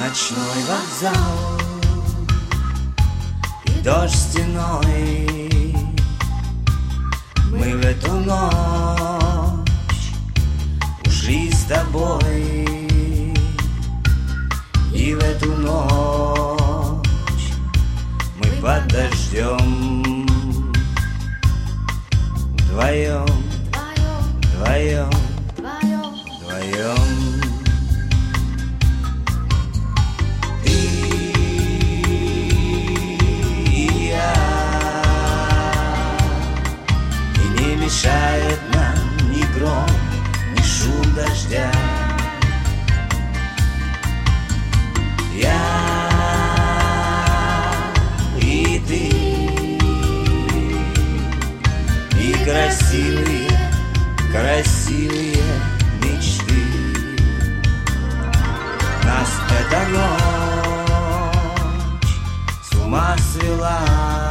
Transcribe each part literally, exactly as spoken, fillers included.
Ночной вокзал и дождь стеной. Мы в эту ночь ушли с тобой, и в эту ночь мы под дождем вдвоем, вдвоем, вдвоем. Мешает нам ни гром, ни шум дождя. Я и ты, и красивые, красивые мечты. Нас эта ночь с ума свела.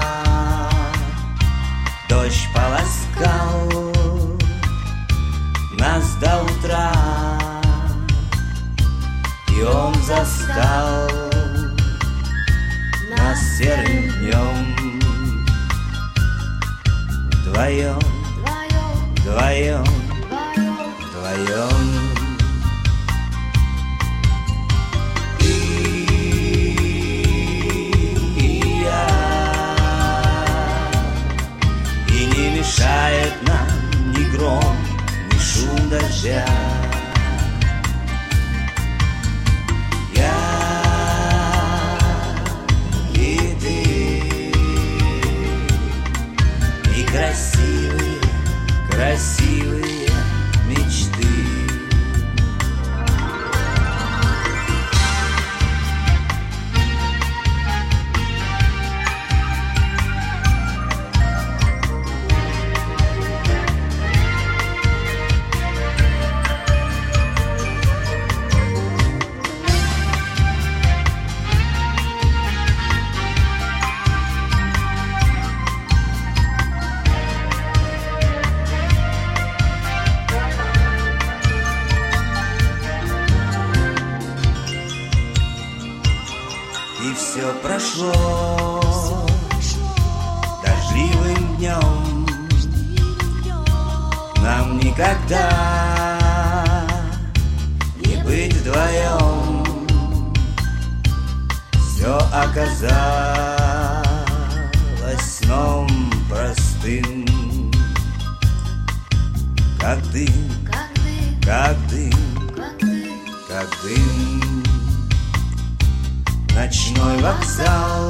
Дождь полоскал нас до утра, и он застал нас серым днем. Вдвоем, вдвоем, вдвоем. Мешает нам ни гром, ни шум дождя. Я и ты, и красивые, красивые мечты. И все прошло дождливым днем. Нам никогда не быть вдвоем. Все оказалось сном простым, как дым, как дым, как дым. Ночной вокзал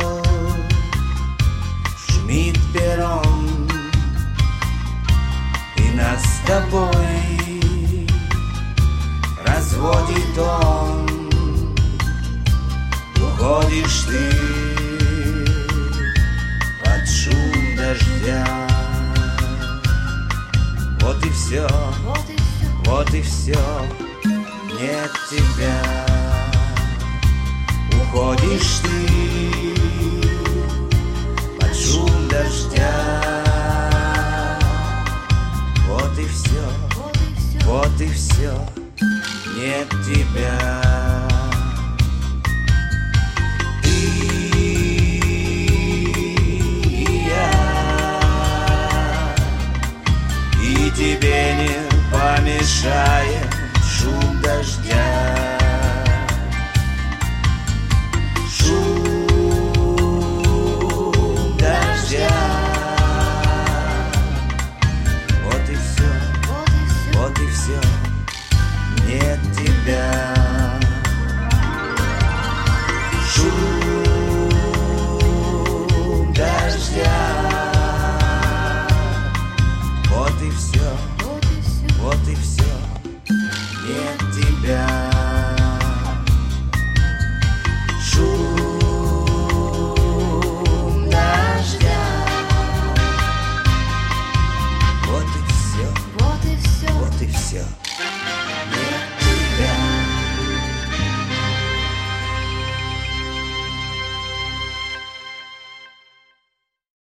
шумит перрон, и нас с тобой разводит он. Уходишь ты под шум дождя. Вот и все, вот и все, нет тебя. Уходишь ты под шум дождя. Вот и все, вот и все, нет тебя. Ты и я, и тебе не помешает шум дождя. Вот и все, нет тебя. Шум дождя. Вот и все, вот и все, нет тебя. Шум дождя. Вот и все, вот и все, вот и все.